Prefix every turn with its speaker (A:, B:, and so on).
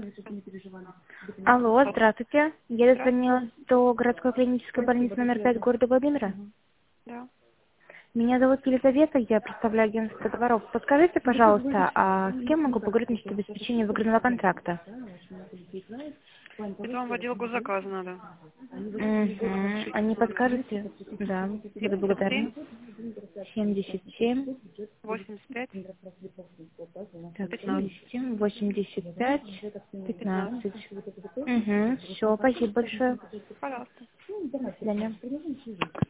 A: Алло, здравствуйте. Я дозвонилась до городской клинической больницы номер 5 города Владимира.
B: Да.
A: Меня зовут Елизавета, я представляю агентство товаров. Подскажите, пожалуйста, а с кем могу поговорить насчет обеспечения выгодного контракта?
B: Это вам в отдел госзаказа надо.
A: А не подскажете? Да, буду благодарна. 77,
B: 85
A: так,
B: 15.
A: 77, 85,
B: 15.
A: 15. Все, спасибо большое.
B: Пожалуйста.
A: До свидания.